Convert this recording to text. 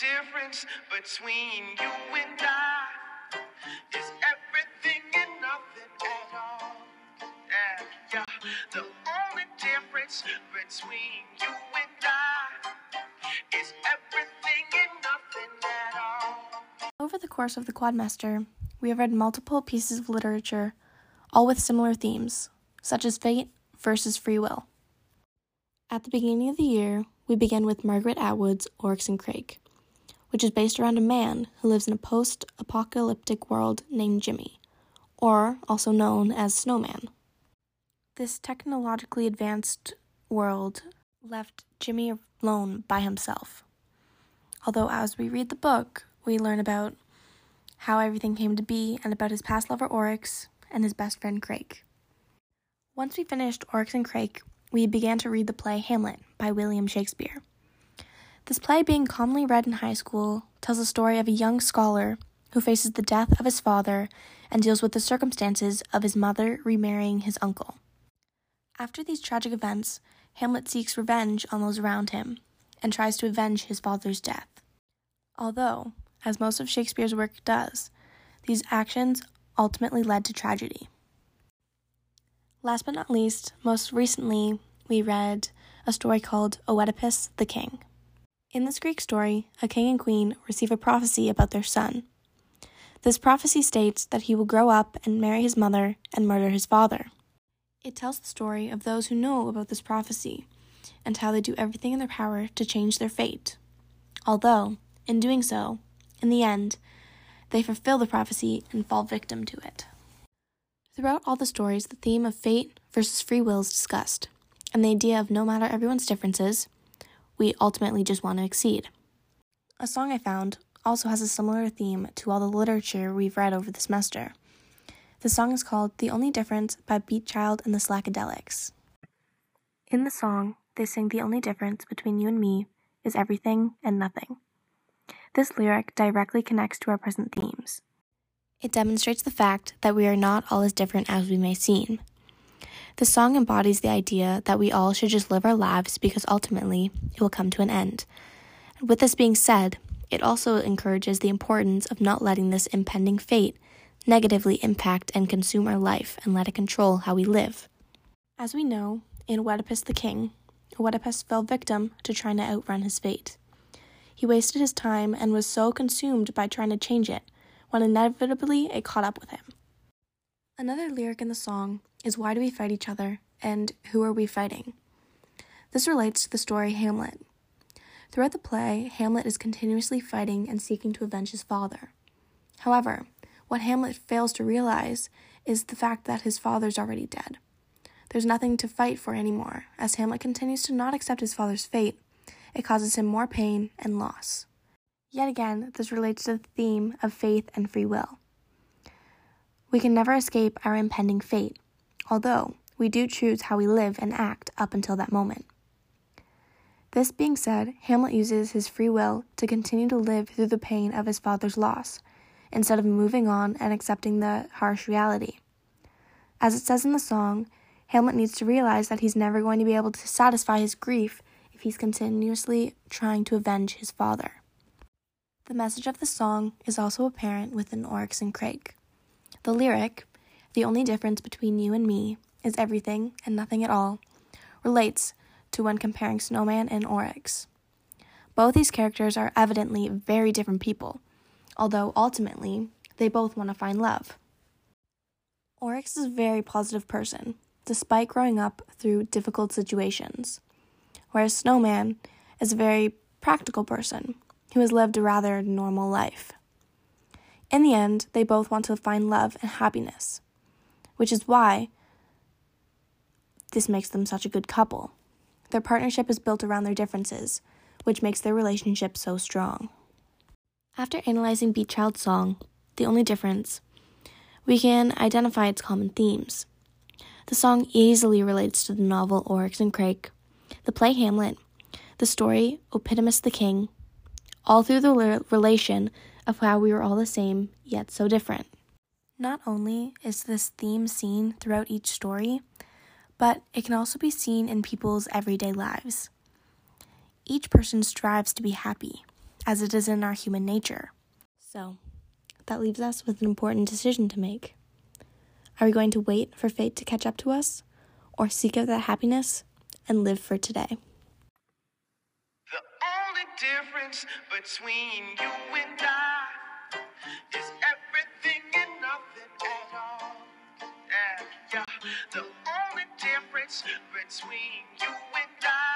difference between you and I is everything and nothing at all. Yeah. The only difference between you and I is everything and nothing at all. Over the course of the quadmester, we have read multiple pieces of literature, all with similar themes, such as fate versus free will. At the beginning of the year, we begin with Margaret Atwood's Oryx and Crake, which is based around a man who lives in a post-apocalyptic world named Jimmy, or also known as Snowman. This technologically advanced world left Jimmy alone by himself. Although as we read the book, we learn about how everything came to be and about his past lover Oryx and his best friend Crake. Once we finished Oryx and Crake, we began to read the play Hamlet by William Shakespeare. This play, being commonly read in high school, tells the story of a young scholar who faces the death of his father and deals with the circumstances of his mother remarrying his uncle. After these tragic events, Hamlet seeks revenge on those around him and tries to avenge his father's death. Although, as most of Shakespeare's work does, these actions ultimately led to tragedy. Last but not least, most recently, we read a story called Oedipus the King. In this Greek story, a king and queen receive a prophecy about their son. This prophecy states that he will grow up and marry his mother and murder his father. It tells the story of those who know about this prophecy and how they do everything in their power to change their fate. Although, in doing so, in the end, they fulfill the prophecy and fall victim to it. Throughout all the stories, the theme of fate versus free will is discussed, and the idea of no matter everyone's differences, we ultimately just want to exceed. A song I found also has a similar theme to all the literature we've read over the semester. The song is called The Only Difference by Beat Child and the Slackadelics. In the song, they sing the only difference between you and me is everything and nothing. This lyric directly connects to our present themes. It demonstrates the fact that we are not all as different as we may seem. The song embodies the idea that we all should just live our lives because ultimately it will come to an end. With this being said, it also encourages the importance of not letting this impending fate negatively impact and consume our life and let it control how we live. As we know, in Oedipus the King, Oedipus fell victim to trying to outrun his fate. He wasted his time and was so consumed by trying to change it, when inevitably it caught up with him. Another lyric in the song is why do we fight each other, and who are we fighting? This relates to the story Hamlet. Throughout the play, Hamlet is continuously fighting and seeking to avenge his father. However, what Hamlet fails to realize is the fact that his father's already dead. There's nothing to fight for anymore. As Hamlet continues to not accept his father's fate, it causes him more pain and loss. Yet again, this relates to the theme of faith and free will. We can never escape our impending fate, although we do choose how we live and act up until that moment. This being said, Hamlet uses his free will to continue to live through the pain of his father's loss, instead of moving on and accepting the harsh reality. As it says in the song, Hamlet needs to realize that he's never going to be able to satisfy his grief if he's continuously trying to avenge his father. The message of the song is also apparent within Oryx and Crake. The lyric, the only difference between you and me is everything and nothing at all, relates to when comparing Snowman and Oryx. Both these characters are evidently very different people, although ultimately they both want to find love. Oryx is a very positive person, despite growing up through difficult situations, whereas Snowman is a very practical person who has lived a rather normal life. In the end, they both want to find love and happiness, which is why this makes them such a good couple. Their partnership is built around their differences, which makes their relationship so strong. After analyzing Beat Child's song, The Only Difference, we can identify its common themes. The song easily relates to the novel Oryx and Crake, the play Hamlet, the story Oedipus the King, all through the relation of how we were all the same, yet so different. Not only is this theme seen throughout each story, but it can also be seen in people's everyday lives. Each person strives to be happy, as it is in our human nature. So, that leaves us with an important decision to make. Are we going to wait for fate to catch up to us, or seek out that happiness and live for today? The only difference between you and I is everything and nothing at all. Yeah. The only difference between you and I